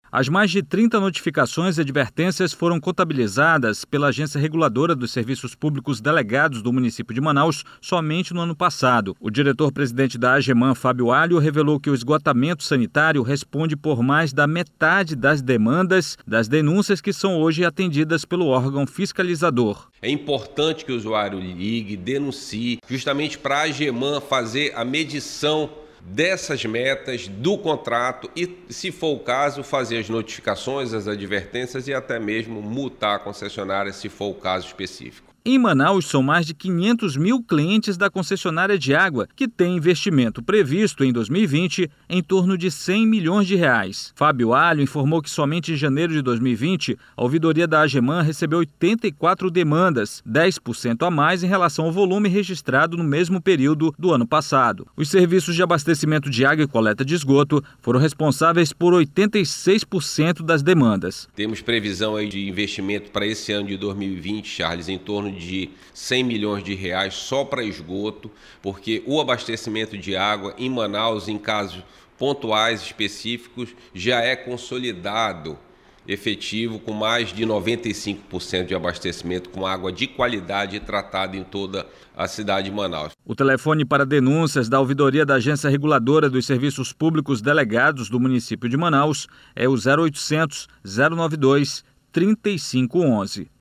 As mais de 30 notificações e advertências foram contabilizadas pela Agência Reguladora dos Serviços Públicos Delegados do município de Manaus somente no ano passado. O diretor-presidente da AGEMAN, Fábio Alho, revelou que o esgotamento sanitário responde por mais da metade das demandas das denúncias que são hoje atendidas pelo órgão fiscalizador. É importante que o usuário ligue, denuncie, justamente para a AGEMAN fazer a medição dessas metas do contrato e, se for o caso, fazer as notificações, as advertências e até mesmo multar a concessionária se for o caso específico. Em Manaus, são mais de 500 mil clientes da concessionária de água, que tem investimento previsto em 2020 em torno de 100 milhões de reais. Fábio Alho informou que somente em janeiro de 2020, a ouvidoria da AGEMAN recebeu 84 demandas, 10% a mais em relação ao volume registrado no mesmo período do ano passado. Os serviços de abastecimento de água e coleta de esgoto foram responsáveis por 86% das demandas. Temos previsão aí de investimento para esse ano de 2020, Charles, em torno de 100 milhões de reais só para esgoto, porque o abastecimento de água em Manaus, em casos pontuais específicos, já é consolidado, efetivo, com mais de 95% de abastecimento com água de qualidade tratada em toda a cidade de Manaus. O telefone para denúncias da ouvidoria da Agência Reguladora dos Serviços Públicos Delegados do município de Manaus é o 0800 092 3511.